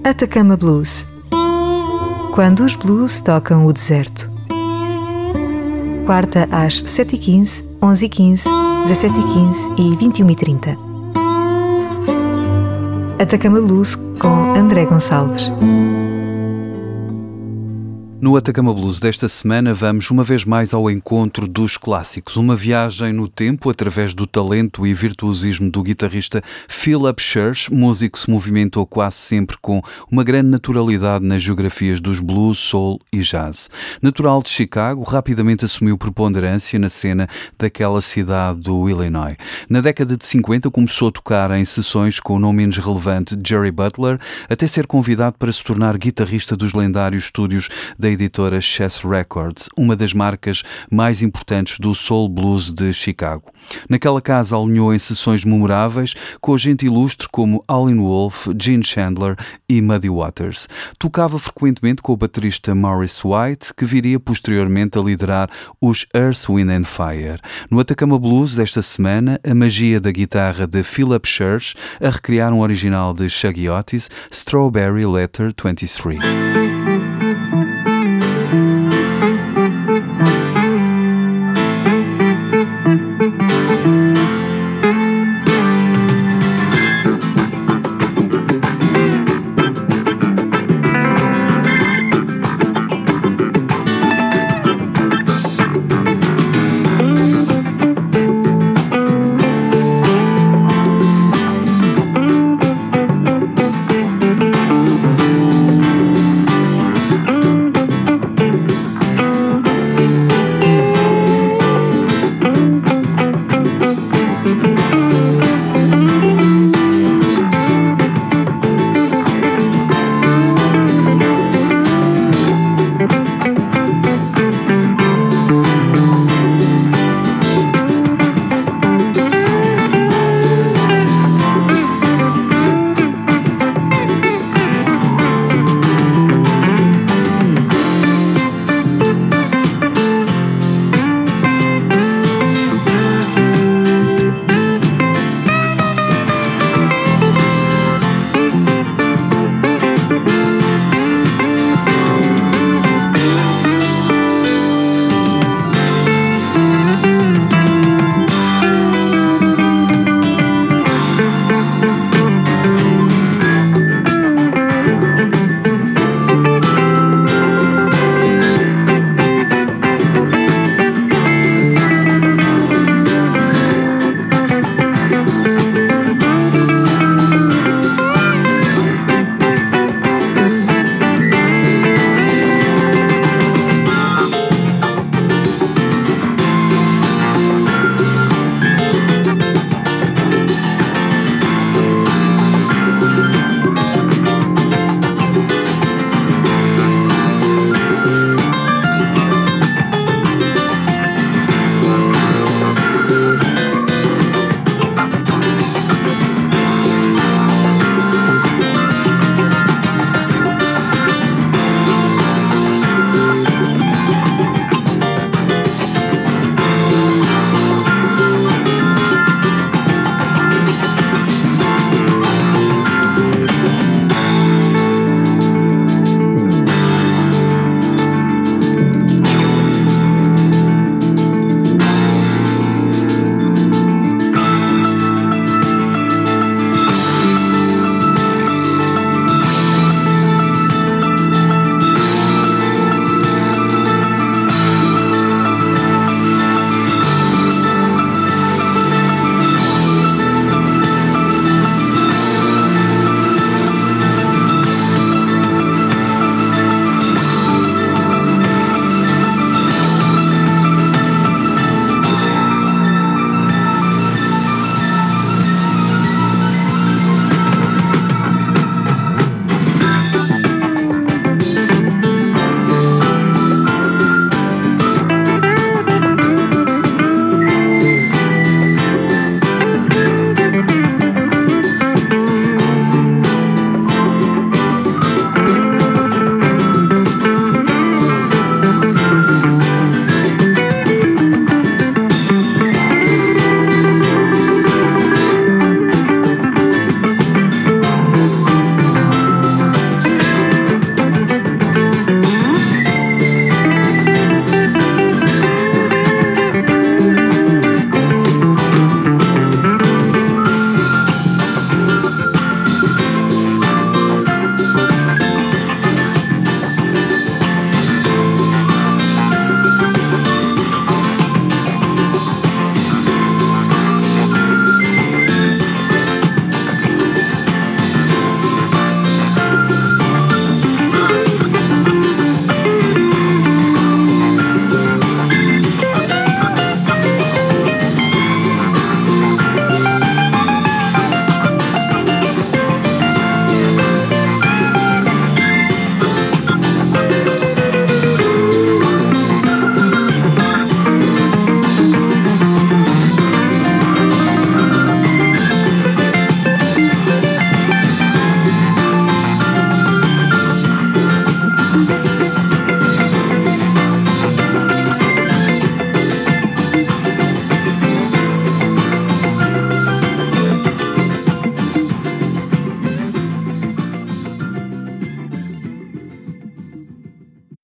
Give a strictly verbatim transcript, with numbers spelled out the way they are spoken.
Atacama Blues. Quando os blues tocam o deserto. Quarta às sete e quinze, onze e quinze, dezassete e quinze e vinte e uma e trinta. Atacama Blues com André Gonçalves. No Atacama Blues desta semana vamos uma vez mais ao encontro dos clássicos, uma viagem no tempo através do talento e virtuosismo do guitarrista Philip Church, músico que se movimentou quase sempre com uma grande naturalidade nas geografias dos blues, soul e jazz. Natural de Chicago, rapidamente assumiu preponderância na cena daquela cidade do Illinois. Na década de cinquenta começou a tocar em sessões com o não menos relevante Jerry Butler, até ser convidado para se tornar guitarrista dos lendários estúdios da editora Chess Records, uma das marcas mais importantes do soul blues de Chicago. Naquela casa alinhou em sessões memoráveis com gente ilustre como Howlin' Wolf, Gene Chandler e Muddy Waters. Tocava frequentemente com o baterista Maurice White, que viria posteriormente a liderar os Earth, Wind and Fire. No Atacama Blues desta semana, a magia da guitarra de Philip Church a recriar um original de Shuggy Otis, Strawberry Letter vinte e três.